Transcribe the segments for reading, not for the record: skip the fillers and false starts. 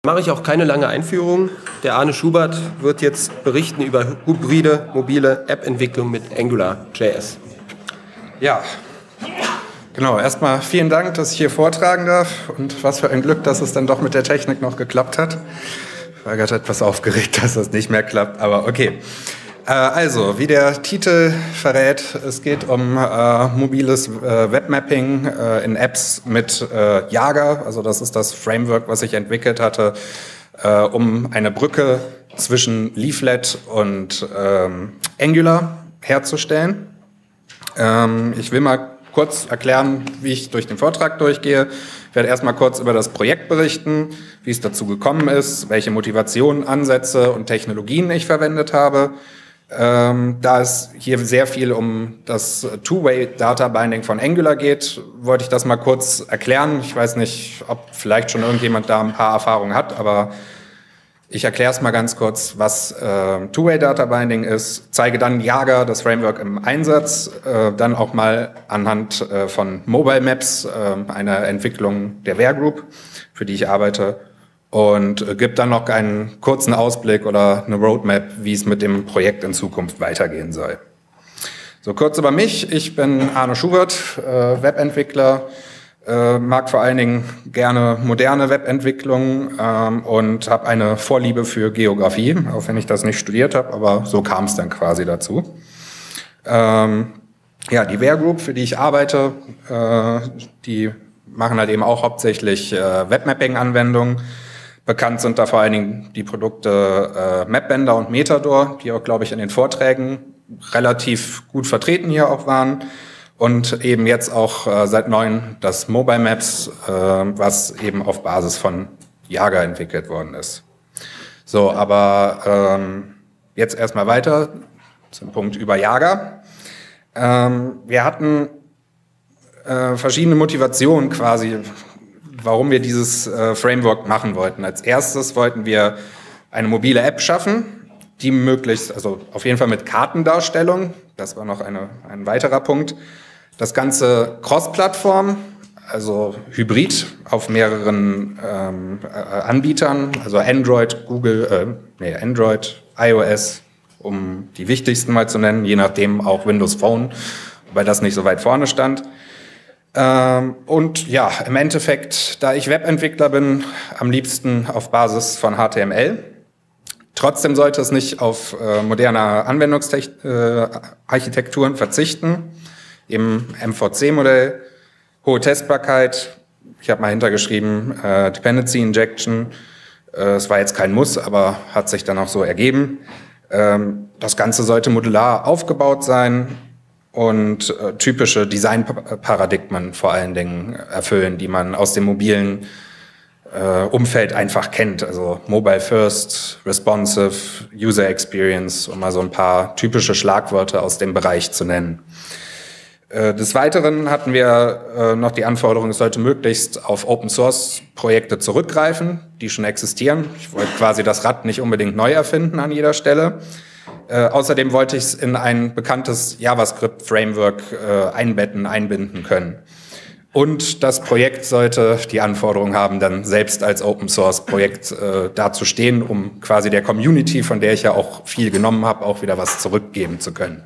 Mache ich auch keine lange Einführung. Der Arne Schubert wird jetzt berichten über hybride mobile App-Entwicklung mit AngularJS. Ja, genau. Erstmal vielen Dank, dass ich hier vortragen darf und was für ein Glück, dass es dann doch mit der Technik noch geklappt hat. Ich war gerade etwas aufgeregt, dass das nicht mehr klappt, aber okay. Also, wie der Titel verrät, es geht um mobiles Webmapping in Apps mit Jaga. Also das ist das Framework, was ich entwickelt hatte, um eine Brücke zwischen Leaflet und Angular herzustellen. Ich will mal kurz erklären, wie ich durch den Vortrag durchgehe. Ich werde erstmal kurz über das Projekt berichten, wie es dazu gekommen ist, welche Motivationen, Ansätze und Technologien ich verwendet habe. Da es hier sehr viel um das Two-Way-Data-Binding von Angular geht, wollte ich das mal kurz erklären. Ich weiß nicht, ob vielleicht schon irgendjemand da ein paar Erfahrungen hat, aber ich erkläre es mal ganz kurz, was Two-Way-Data-Binding ist, zeige dann Jaga, das Framework im Einsatz, dann auch mal anhand von Mobile Maps, einer Entwicklung der Ware Group, für die ich arbeite, und gibt dann noch einen kurzen Ausblick oder eine Roadmap, wie es mit dem Projekt in Zukunft weitergehen soll. So, kurz über mich. Ich bin Arne Schubert, Webentwickler, mag vor allen Dingen gerne moderne Webentwicklung und habe eine Vorliebe für Geografie, auch wenn ich das nicht studiert habe, aber so kam es dann quasi dazu. Ja, die Ware Group, für die ich arbeite, die machen halt eben auch hauptsächlich Webmapping-Anwendungen. Bekannt sind da vor allen Dingen die Produkte Mapbender und Metador, die auch, glaube ich, in den Vorträgen relativ gut vertreten hier auch waren. Und eben jetzt auch seit neuem das Mobile Maps, was eben auf Basis von Jaga entwickelt worden ist. So, aber jetzt erstmal weiter zum Punkt über Jaga. Wir hatten verschiedene Motivationen quasi, warum wir dieses Framework machen wollten. Als erstes wollten wir eine mobile App schaffen, die möglichst, also auf jeden Fall mit Kartendarstellung, das war noch ein weiterer Punkt. Das Ganze Cross-Plattform, also Hybrid auf mehreren Anbietern, also Android, Android, iOS, um die wichtigsten mal zu nennen, je nachdem auch Windows Phone, wobei das nicht so weit vorne stand. Und ja, im Endeffekt, da ich Webentwickler bin, am liebsten auf Basis von HTML. Trotzdem sollte es nicht auf moderne Anwendungsarchitekturen verzichten. Im MVC-Modell, hohe Testbarkeit. Ich habe mal hintergeschrieben, Dependency Injection. Es war jetzt kein Muss, aber hat sich dann auch so ergeben. Das Ganze sollte modular aufgebaut sein und typische Designparadigmen vor allen Dingen erfüllen, die man aus dem mobilen Umfeld einfach kennt. Also Mobile First, Responsive, User Experience, um mal so ein paar typische Schlagwörter aus dem Bereich zu nennen. Des Weiteren hatten wir noch die Anforderung, es sollte möglichst auf Open-Source-Projekte zurückgreifen, die schon existieren. Ich wollte quasi das Rad nicht unbedingt neu erfinden an jeder Stelle. Außerdem wollte ich es in ein bekanntes JavaScript-Framework einbinden können. Und das Projekt sollte die Anforderung haben, dann selbst als Open-Source-Projekt dazustehen, um quasi der Community, von der ich ja auch viel genommen habe, auch wieder was zurückgeben zu können.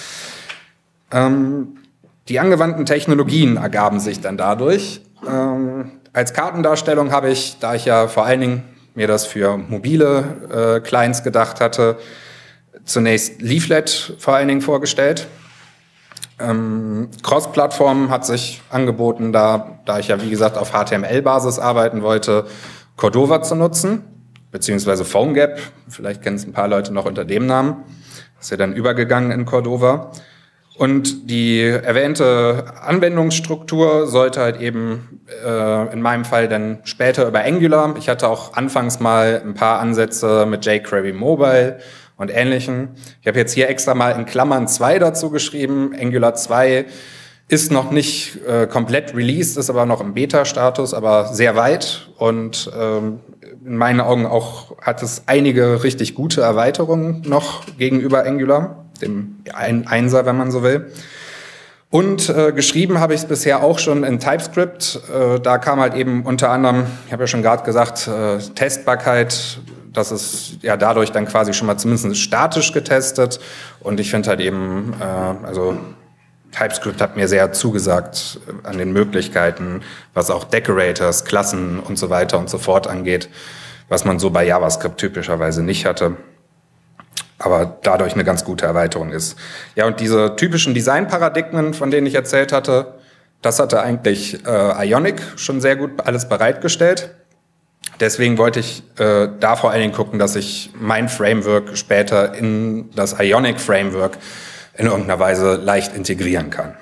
Die angewandten Technologien ergaben sich dann dadurch. Als Kartendarstellung habe ich, da ich ja vor allen Dingen mir das für mobile Clients gedacht hatte, zunächst Leaflet vor allen Dingen vorgestellt. Cross-Plattform hat sich angeboten, da ich ja wie gesagt auf HTML-Basis arbeiten wollte, Cordova zu nutzen, beziehungsweise PhoneGap. Vielleicht kennen es ein paar Leute noch unter dem Namen. Das ist ja dann übergegangen in Cordova. Und die erwähnte Anwendungsstruktur sollte halt eben in meinem Fall dann später über Angular. Ich hatte auch anfangs mal ein paar Ansätze mit jQuery Mobile und Ähnlichem. Ich habe jetzt hier extra mal in Klammern 2 dazu geschrieben. Angular 2 ist noch nicht komplett released, ist aber noch im Beta-Status, aber sehr weit. Und in meinen Augen auch hat es einige richtig gute Erweiterungen noch gegenüber Angular, dem Einser, wenn man so will. Und geschrieben habe ich es bisher auch schon in TypeScript. Da kam halt eben unter anderem, ich habe ja schon gerade gesagt, Testbarkeit. Das ist ja dadurch dann quasi schon mal zumindest statisch getestet. Und ich finde halt eben, also TypeScript hat mir sehr zugesagt an den Möglichkeiten, was auch Decorators, Klassen und so weiter und so fort angeht, was man so bei JavaScript typischerweise nicht hatte, aber dadurch eine ganz gute Erweiterung ist. Ja, und diese typischen Designparadigmen, von denen ich erzählt hatte, das hatte eigentlich Ionic schon sehr gut alles bereitgestellt. Deswegen wollte ich da vor allen Dingen gucken, dass ich mein Framework später in das Ionic Framework in irgendeiner Weise leicht integrieren kann.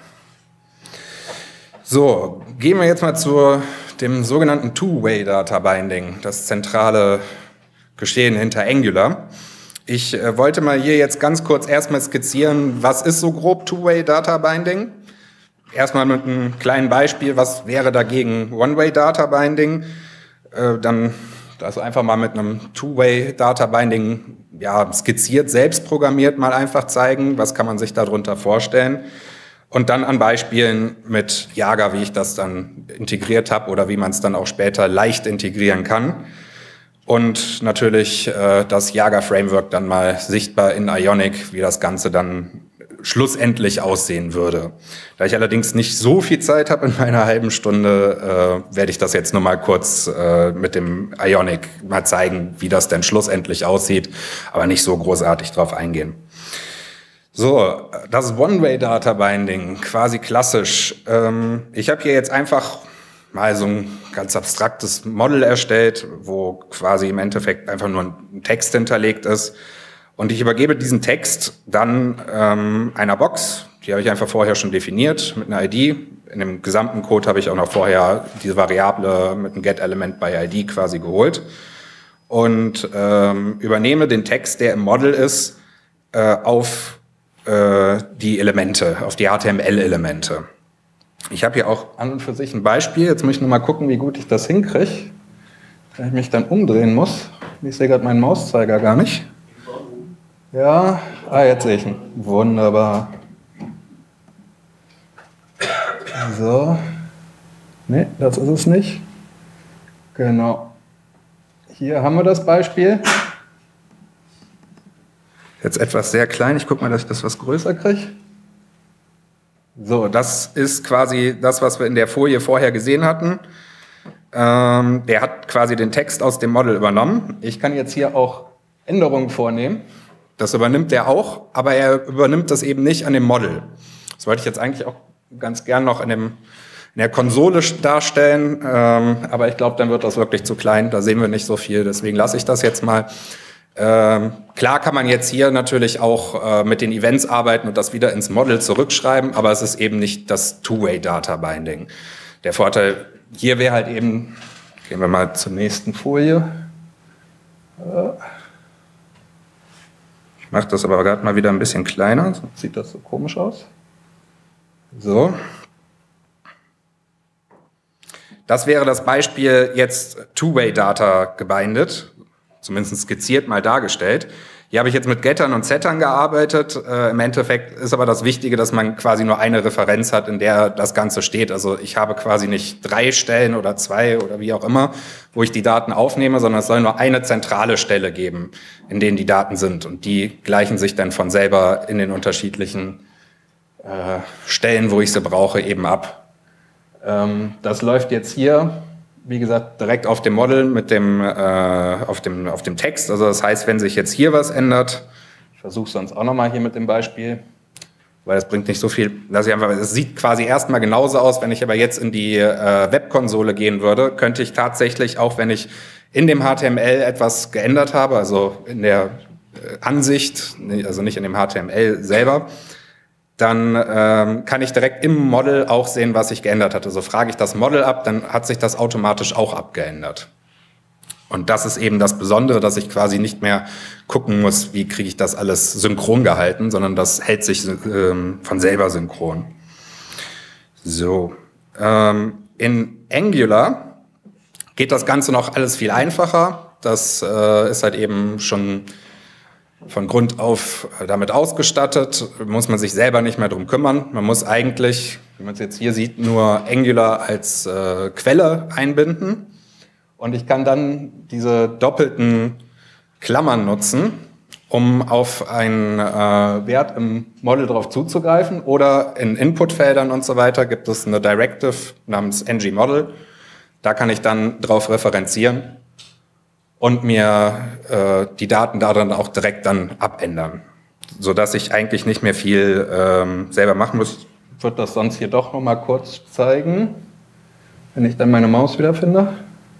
So, gehen wir jetzt mal zu dem sogenannten Two-Way-Data-Binding, das zentrale Geschehen hinter Angular. Ich wollte mal hier jetzt ganz kurz erstmal skizzieren, was ist so grob Two-Way-Data-Binding? Erstmal mit einem kleinen Beispiel, was wäre dagegen One-Way-Data-Binding? Dann also einfach mal mit einem Two-Way-Data-Binding ja, skizziert, selbst programmiert mal einfach zeigen, was kann man sich darunter vorstellen. Und dann an Beispielen mit Jaga, wie ich das dann integriert habe oder wie man es dann auch später leicht integrieren kann. Und natürlich das Jaga-Framework dann mal sichtbar in Ionic, wie das Ganze dann schlussendlich aussehen würde. Da ich allerdings nicht so viel Zeit habe in meiner halben Stunde, werde ich das jetzt nur mal kurz mit dem Ionic mal zeigen, wie das denn schlussendlich aussieht, aber nicht so großartig drauf eingehen. So, das One-Way-Data-Binding, quasi klassisch. Ich habe hier jetzt einfach mal so ein ganz abstraktes Model erstellt, wo quasi im Endeffekt einfach nur ein Text hinterlegt ist. Und ich übergebe diesen Text dann einer Box, die habe ich einfach vorher schon definiert mit einer ID. In dem gesamten Code habe ich auch noch vorher diese Variable mit einem Get-Element bei ID quasi geholt. Und übernehme den Text, der im Model ist, auf die Elemente, auf die HTML-Elemente. Ich habe hier auch an und für sich ein Beispiel. Jetzt muss ich nur mal gucken, wie gut ich das hinkriege. Wenn ich mich dann umdrehen muss. Ich sehe gerade meinen Mauszeiger gar nicht. Ja, jetzt sehe ich ihn. Wunderbar. So. Nee, das ist es nicht. Genau. Hier haben wir das Beispiel. Jetzt etwas sehr klein. Ich gucke mal, dass ich das was größer kriege. So, das ist quasi das, was wir in der Folie vorher gesehen hatten. Der hat quasi den Text aus dem Model übernommen. Ich kann jetzt hier auch Änderungen vornehmen. Das übernimmt er auch, aber er übernimmt das eben nicht an dem Model. Das wollte ich jetzt eigentlich auch ganz gern noch in der Konsole darstellen, aber ich glaube, dann wird das wirklich zu klein. Da sehen wir nicht so viel, deswegen lasse ich das jetzt mal. Klar kann man jetzt hier natürlich auch mit den Events arbeiten und das wieder ins Model zurückschreiben, aber es ist eben nicht das Two-Way-Data-Binding. Der Vorteil hier wäre halt eben, gehen wir mal zur nächsten Folie. Ich mache das aber gerade mal wieder ein bisschen kleiner, sonst sieht das so komisch aus. So. Das wäre das Beispiel jetzt Two-Way-Data gebindet. Zumindest skizziert mal dargestellt. Hier habe ich jetzt mit Gettern und Settern gearbeitet. Im Endeffekt ist aber das Wichtige, dass man quasi nur eine Referenz hat, in der das Ganze steht. Also ich habe quasi nicht 3 Stellen oder 2 oder wie auch immer, wo ich die Daten aufnehme, sondern es soll nur eine zentrale Stelle geben, in denen die Daten sind. Und die gleichen sich dann von selber in den unterschiedlichen Stellen, wo ich sie brauche, eben ab. Das läuft jetzt hier, wie gesagt, direkt auf dem Model mit dem, auf dem Text. Also das heißt, wenn sich jetzt hier was ändert, ich versuche es sonst auch nochmal hier mit dem Beispiel, weil das bringt nicht so viel, es sieht quasi erstmal genauso aus. Wenn ich aber jetzt in die Webkonsole gehen würde, könnte ich tatsächlich, auch wenn ich in dem HTML etwas geändert habe, also in der Ansicht, also nicht in dem HTML selber, dann kann ich direkt im Model auch sehen, was sich geändert hat. Also frage ich das Model ab, dann hat sich das automatisch auch abgeändert. Und das ist eben das Besondere, dass ich quasi nicht mehr gucken muss, wie kriege ich das alles synchron gehalten, sondern das hält sich von selber synchron. So, in Angular geht das Ganze noch alles viel einfacher. Das ist halt eben schon von Grund auf damit ausgestattet, muss man sich selber nicht mehr drum kümmern. Man muss eigentlich, wie man es jetzt hier sieht, nur Angular als Quelle einbinden. Und ich kann dann diese doppelten Klammern nutzen, um auf einen Wert im Model drauf zuzugreifen. Oder in Inputfeldern und so weiter gibt es eine Directive namens ngModel. Da kann ich dann drauf referenzieren und mir die Daten da dann auch direkt dann abändern, sodass ich eigentlich nicht mehr viel selber machen muss. Ich würde das sonst hier doch noch mal kurz zeigen, wenn ich dann meine Maus wiederfinde.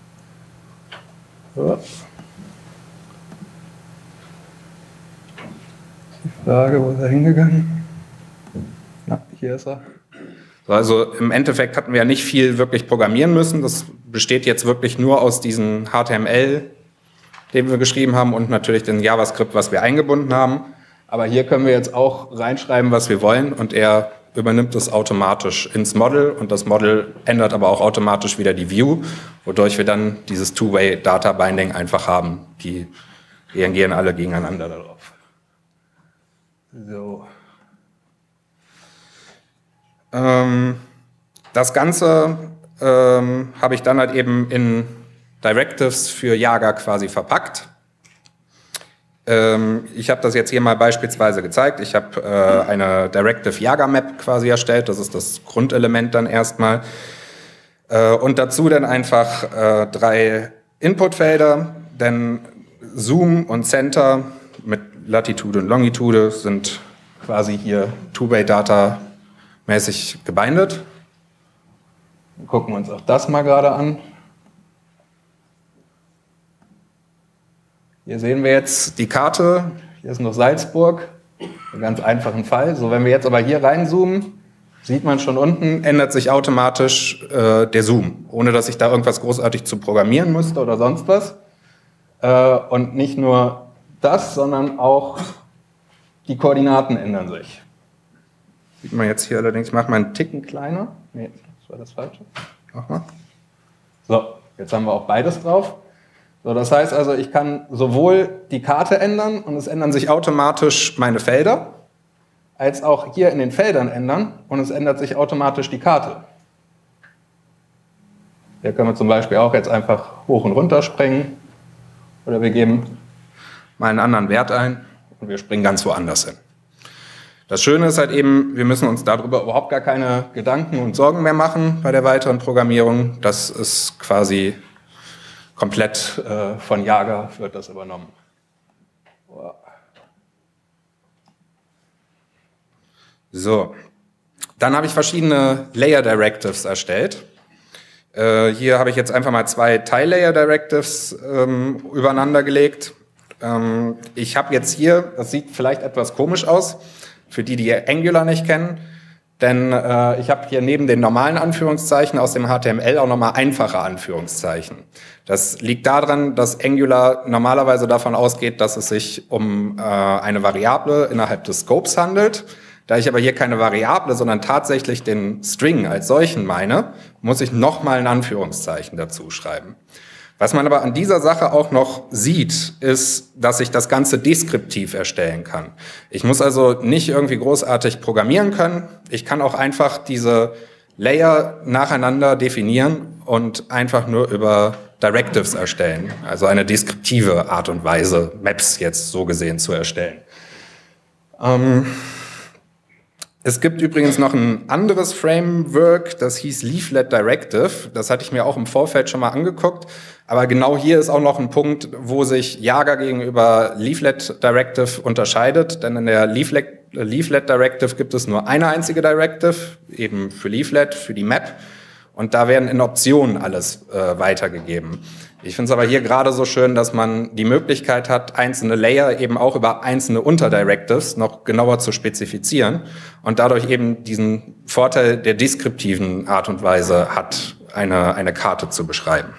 So. Die Frage, wo ist er hingegangen? Na, hier ist er. Also im Endeffekt hatten wir ja nicht viel wirklich programmieren müssen. Das besteht jetzt wirklich nur aus diesem HTML, den wir geschrieben haben, und natürlich den JavaScript, was wir eingebunden haben. Aber hier können wir jetzt auch reinschreiben, was wir wollen, und er übernimmt es automatisch ins Model, und das Model ändert aber auch automatisch wieder die View, wodurch wir dann dieses Two-Way-Data-Binding einfach haben. Die reagieren alle gegeneinander darauf. So. Das Ganze habe ich dann halt eben in Directives für Jaga quasi verpackt. Ich habe das jetzt hier mal beispielsweise gezeigt. Ich habe eine Directive Jaga Map quasi erstellt. Das ist das Grundelement dann erstmal. Und dazu dann einfach 3 Inputfelder, denn Zoom und Center mit Latitude und Longitude sind quasi hier Two-Way-Data mäßig gebindet. Dann gucken wir uns auch das mal gerade an. Hier sehen wir jetzt die Karte. Hier ist noch Salzburg. Einen ganz einfachen Fall. So, wenn wir jetzt aber hier reinzoomen, sieht man schon unten, ändert sich automatisch der Zoom, ohne dass ich da irgendwas großartig zu programmieren müsste oder sonst was. Und nicht nur das, sondern auch die Koordinaten ändern sich. Sieht man jetzt hier allerdings, ich mache mal einen Ticken kleiner. Nee, das war das Falsche. Mach mal. So, jetzt haben wir auch beides drauf. So, das heißt also, ich kann sowohl die Karte ändern und es ändern sich automatisch meine Felder, als auch hier in den Feldern ändern und es ändert sich automatisch die Karte. Hier können wir zum Beispiel auch jetzt einfach hoch und runter springen oder wir geben mal einen anderen Wert ein und wir springen ganz woanders hin. Das Schöne ist halt eben, wir müssen uns darüber überhaupt gar keine Gedanken und Sorgen mehr machen bei der weiteren Programmierung. Das ist quasi komplett von Jaga wird das übernommen. So, dann habe ich verschiedene Layer Directives erstellt. Hier habe ich jetzt einfach mal 2 Tile-Layer Directives übereinander gelegt. Ich habe jetzt hier, das sieht vielleicht etwas komisch aus, für die, die Angular nicht kennen, denn ich habe hier neben den normalen Anführungszeichen aus dem HTML auch nochmal einfache Anführungszeichen. Das liegt daran, dass Angular normalerweise davon ausgeht, dass es sich um eine Variable innerhalb des Scopes handelt. Da ich aber hier keine Variable, sondern tatsächlich den String als solchen meine, muss ich nochmal ein Anführungszeichen dazu schreiben. Was man aber an dieser Sache auch noch sieht, ist, dass ich das Ganze deskriptiv erstellen kann. Ich muss also nicht irgendwie großartig programmieren können. Ich kann auch einfach diese Layer nacheinander definieren und einfach nur über Directives erstellen. Also eine deskriptive Art und Weise, Maps jetzt so gesehen zu erstellen. Es gibt übrigens noch ein anderes Framework, das hieß Leaflet Directive. Das hatte ich mir auch im Vorfeld schon mal angeguckt. Aber genau hier ist auch noch ein Punkt, wo sich Jaga gegenüber Leaflet Directive unterscheidet. Denn in der Leaflet Directive gibt es nur eine einzige Directive, eben für Leaflet, für die Map. Und da werden in Optionen alles weitergegeben. Ich finde es aber hier gerade so schön, dass man die Möglichkeit hat, einzelne Layer eben auch über einzelne Unterdirectives noch genauer zu spezifizieren und dadurch eben diesen Vorteil der deskriptiven Art und Weise hat, eine Karte zu beschreiben.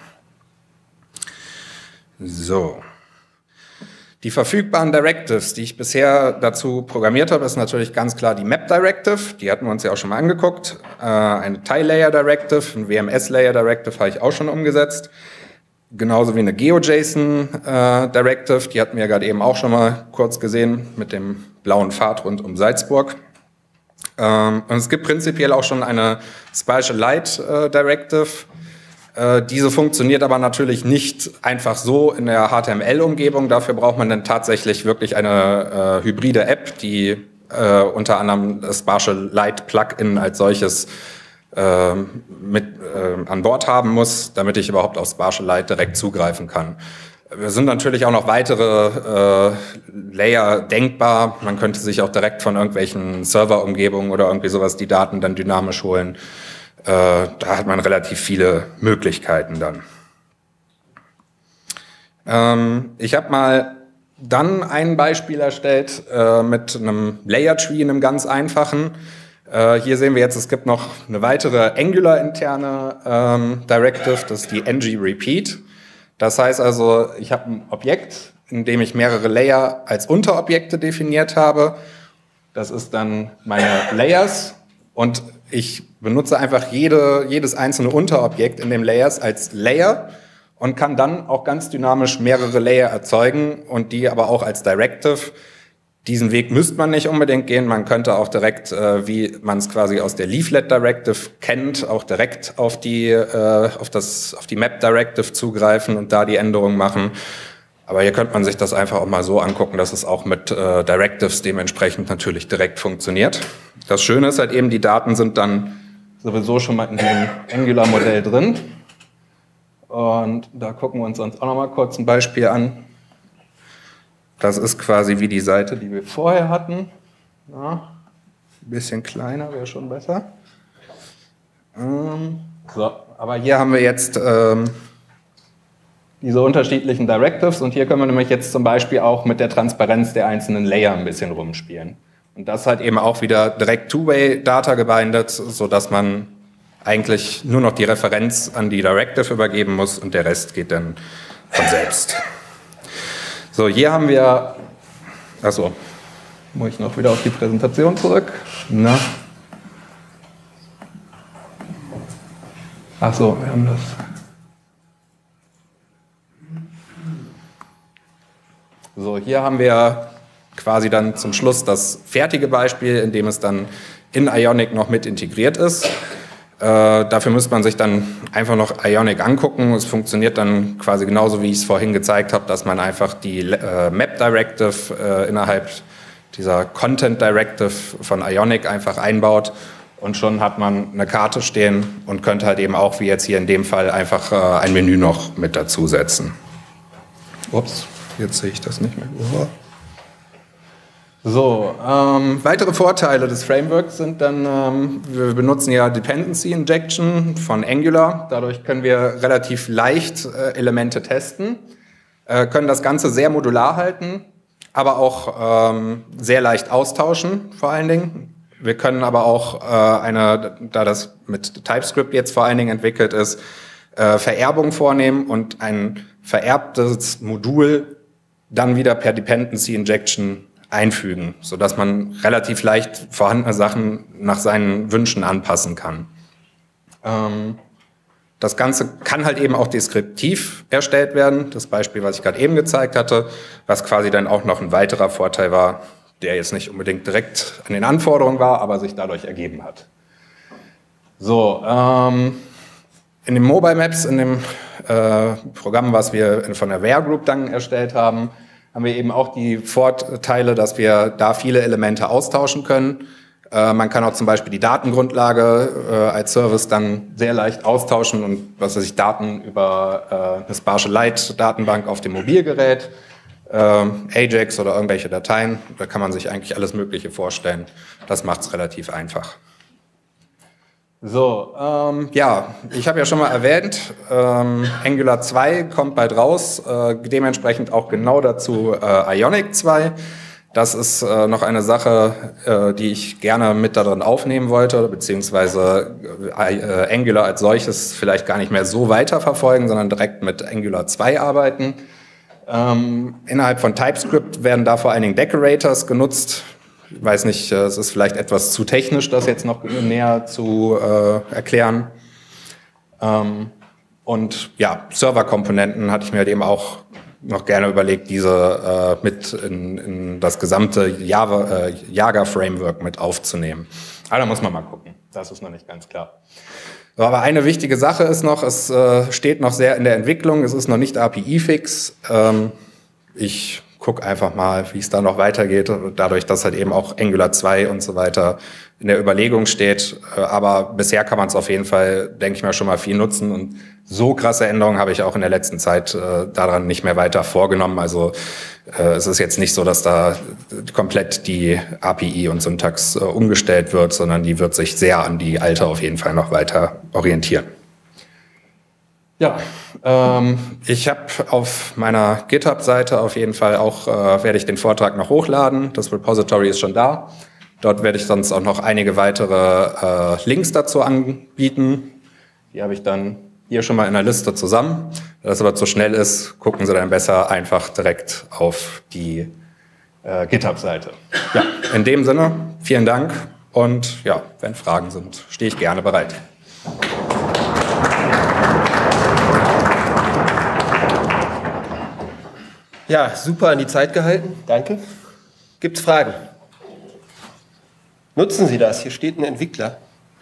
So. Die verfügbaren Directives, die ich bisher dazu programmiert habe, ist natürlich ganz klar die Map Directive. Die hatten wir uns ja auch schon mal angeguckt. Eine Tile Layer Directive, ein WMS Layer Directive habe ich auch schon umgesetzt. genauso wie eine GeoJSON Directive, die hatten wir ja gerade eben auch schon mal kurz gesehen mit dem blauen Pfad rund um Salzburg. Und es gibt prinzipiell auch schon eine Spatial Light Directive. Diese funktioniert aber natürlich nicht einfach so in der HTML-Umgebung. Dafür braucht man dann tatsächlich wirklich eine hybride App, die unter anderem das Spatial Light Plugin als solches mit an Bord haben muss, damit ich überhaupt auf Spatial Light direkt zugreifen kann. Es sind natürlich auch noch weitere Layer denkbar. Man könnte sich auch direkt von irgendwelchen Serverumgebungen oder irgendwie sowas die Daten dann dynamisch holen. Da hat man relativ viele Möglichkeiten dann. Ich habe mal dann ein Beispiel erstellt mit einem Layer Tree, einem ganz einfachen. Hier sehen wir jetzt, es gibt noch eine weitere Angular-interne Directive, das ist die ng-repeat. Das heißt also, ich habe ein Objekt, in dem ich mehrere Layer als Unterobjekte definiert habe. Das ist dann meine Layers und ich benutze einfach jedes einzelne Unterobjekt in dem Layers als Layer und kann dann auch ganz dynamisch mehrere Layer erzeugen und die aber auch als Directive. Diesen Weg müsste man nicht unbedingt gehen. Man könnte auch direkt, wie man es quasi aus der Leaflet Directive kennt, auch direkt auf die Map Directive zugreifen und da die Änderungen machen. Aber hier könnte man sich das einfach auch mal so angucken, dass es auch mit Directives dementsprechend natürlich direkt funktioniert. Das Schöne ist halt eben, die Daten sind dann sowieso schon mal in dem Angular-Modell drin. Und da gucken wir uns sonst auch noch mal kurz ein Beispiel an. Das ist quasi wie die Seite, die wir vorher hatten. Ja, ein bisschen kleiner wäre schon besser. So, aber hier haben wir jetzt diese unterschiedlichen Directives und hier können wir nämlich jetzt zum Beispiel auch mit der Transparenz der einzelnen Layer ein bisschen rumspielen. Und das halt eben auch wieder direkt Two-Way-Data gebindet, sodass man eigentlich nur noch die Referenz an die Directive übergeben muss und der Rest geht dann von selbst. So, hier haben wir, achso, muss ich noch wieder auf die Präsentation zurück? Na. Achso, wir haben das. So, hier haben wir quasi dann zum Schluss das fertige Beispiel, in dem es dann in Ionic noch mit integriert ist. Dafür müsste man sich dann einfach noch Ionic angucken. Es funktioniert dann quasi genauso, wie ich es vorhin gezeigt habe, dass man einfach die Map Directive innerhalb dieser Content Directive von Ionic einfach einbaut und schon hat man eine Karte stehen und könnte halt eben auch, wie jetzt hier in dem Fall, einfach ein Menü noch mit dazusetzen. Ups, jetzt sehe ich das nicht mehr. So, weitere Vorteile des Frameworks sind dann, wir benutzen ja Dependency Injection von Angular. Dadurch können wir relativ leicht Elemente testen, können das Ganze sehr modular halten, aber auch sehr leicht austauschen vor allen Dingen. Wir können aber auch da das mit TypeScript jetzt vor allen Dingen entwickelt ist, Vererbung vornehmen und ein vererbtes Modul dann wieder per Dependency Injection einfügen, sodass man relativ leicht vorhandene Sachen nach seinen Wünschen anpassen kann. Das Ganze kann halt eben auch deskriptiv erstellt werden. Das Beispiel, was ich gerade eben gezeigt hatte, was quasi dann auch noch ein weiterer Vorteil war, der jetzt nicht unbedingt direkt an den Anforderungen war, aber sich dadurch ergeben hat. So, in den Mobile Maps, in dem Programm, was wir von der Ware Group dann erstellt haben, haben wir eben auch die Vorteile, dass wir da viele Elemente austauschen können. Man kann auch zum Beispiel die Datengrundlage als Service dann sehr leicht austauschen und was weiß ich, Daten über eine Spatial Light Datenbank auf dem Mobilgerät, Ajax oder irgendwelche Dateien. Da kann man sich eigentlich alles Mögliche vorstellen. Das macht es relativ einfach. So, ja, ich habe ja schon mal erwähnt, Angular 2 kommt bald raus, dementsprechend auch genau dazu Ionic 2. Das ist noch eine Sache, die ich gerne mit darin aufnehmen wollte, beziehungsweise Angular als solches vielleicht gar nicht mehr so weiterverfolgen, sondern direkt mit Angular 2 arbeiten. Innerhalb von TypeScript werden da vor allen Dingen Decorators genutzt. Ich weiß nicht, es ist vielleicht etwas zu technisch, das jetzt noch näher zu erklären. Und ja, Serverkomponenten hatte ich mir halt eben auch noch gerne überlegt, diese mit in das gesamte Jager-Framework mit aufzunehmen. Aber da muss man mal gucken. Das ist noch nicht ganz klar. So, aber eine wichtige Sache ist noch, es steht noch sehr in der Entwicklung, es ist noch nicht API-fix. Ich gucke einfach mal, wie es da noch weitergeht, dadurch, dass halt eben auch Angular 2 und so weiter in der Überlegung steht. Aber bisher kann man es auf jeden Fall, denke ich mal, schon mal viel nutzen. Und so krasse Änderungen habe ich auch in der letzten Zeit daran nicht mehr weiter vorgenommen. Also es ist jetzt nicht so, dass da komplett die API und Syntax umgestellt wird, sondern die wird sich sehr an die alte auf jeden Fall noch weiter orientieren. Ja, ich habe auf meiner GitHub-Seite auf jeden Fall auch, werde ich den Vortrag noch hochladen. Das Repository ist schon da. Dort werde ich sonst auch noch einige weitere Links dazu anbieten. Die habe ich dann hier schon mal in der Liste zusammen. Wenn das aber zu schnell ist, gucken Sie dann besser einfach direkt auf die GitHub-Seite. Ja, in dem Sinne, vielen Dank und ja, wenn Fragen sind, stehe ich gerne bereit. Ja, super an die Zeit gehalten. Danke. Gibt es Fragen? Nutzen Sie das. Hier steht ein Entwickler.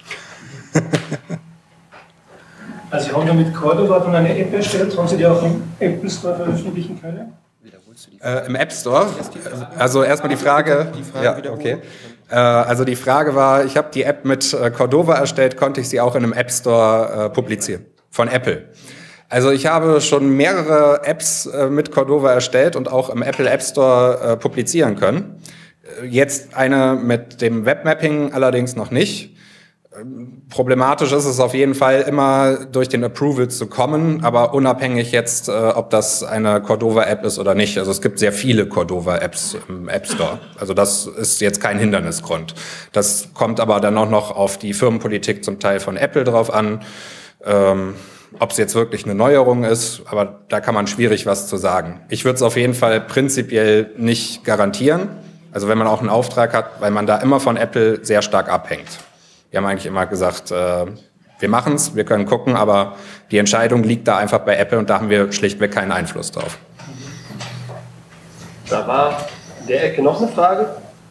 Also Sie haben ja mit Cordova dann eine App erstellt. Haben Sie die auch im Apple Store veröffentlichen können? Im App Store? Also erstmal die Frage. Ja, okay. Also die Frage war, ich habe die App mit Cordova erstellt, konnte ich sie auch in einem App Store publizieren? Von Apple. Also ich habe schon mehrere Apps mit Cordova erstellt und auch im Apple App Store publizieren können. Jetzt eine mit dem Webmapping allerdings noch nicht. Problematisch ist es auf jeden Fall immer durch den Approval zu kommen, aber unabhängig jetzt, ob das eine Cordova-App ist oder nicht. Also es gibt sehr viele Cordova-Apps im App Store. Also das ist jetzt kein Hindernisgrund. Das kommt aber dann auch noch auf die Firmenpolitik zum Teil von Apple drauf an. Ob es jetzt wirklich eine Neuerung ist, aber da kann man schwierig was zu sagen. Ich würde es auf jeden Fall prinzipiell nicht garantieren. Also wenn man auch einen Auftrag hat, weil man da immer von Apple sehr stark abhängt. Wir haben eigentlich immer gesagt, wir machen es, wir können gucken, aber die Entscheidung liegt da einfach bei Apple und da haben wir schlichtweg keinen Einfluss drauf. Da war in der Ecke noch eine Frage.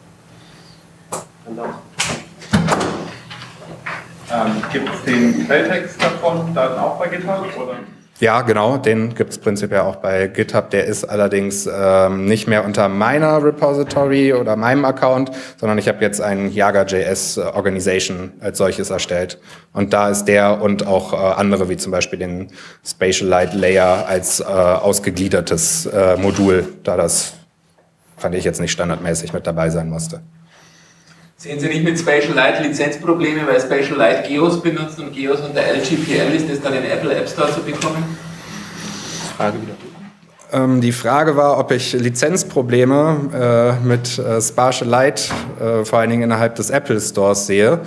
Gibt es den Quelltext davon dann auch bei GitHub? Oder? Ja, genau, den gibt es prinzipiell auch bei GitHub. Der ist allerdings nicht mehr unter meiner Repository oder meinem Account, sondern ich habe jetzt einen Jager.js Organization als solches erstellt. Und da ist der und auch andere, wie zum Beispiel den Spatial Light Layer als ausgegliedertes Modul, da das, fand ich jetzt nicht standardmäßig mit dabei sein musste. Sehen Sie nicht mit Spatial Light Lizenzprobleme, weil Spatial Light GEOS benutzt und GEOS unter LGPL ist, das dann in Apple App Store zu bekommen? Frage wieder. Die Frage war, ob ich Lizenzprobleme mit Spatial Light, vor allen Dingen innerhalb des Apple Stores sehe.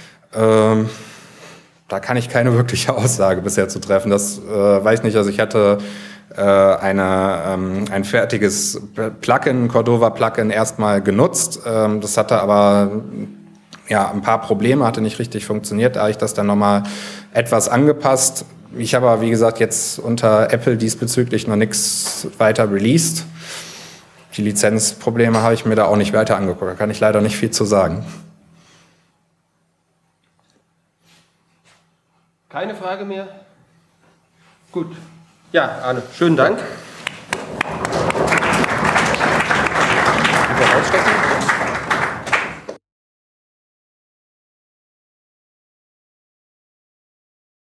Da kann ich keine wirkliche Aussage bisher zu treffen. Das weiß ich nicht. Also ich hatte ein fertiges Plugin, Cordova-Plugin, erstmal genutzt. Das hatte aber ja, ein paar Probleme, hatte nicht richtig funktioniert. Da habe ich das dann nochmal etwas angepasst. Ich habe aber, wie gesagt, jetzt unter Apple diesbezüglich noch nichts weiter released. Die Lizenzprobleme habe ich mir da auch nicht weiter angeguckt. Da kann ich leider nicht viel zu sagen. Keine Frage mehr? Gut. Ja, Arne, schönen Dank. Wieder rausstecken.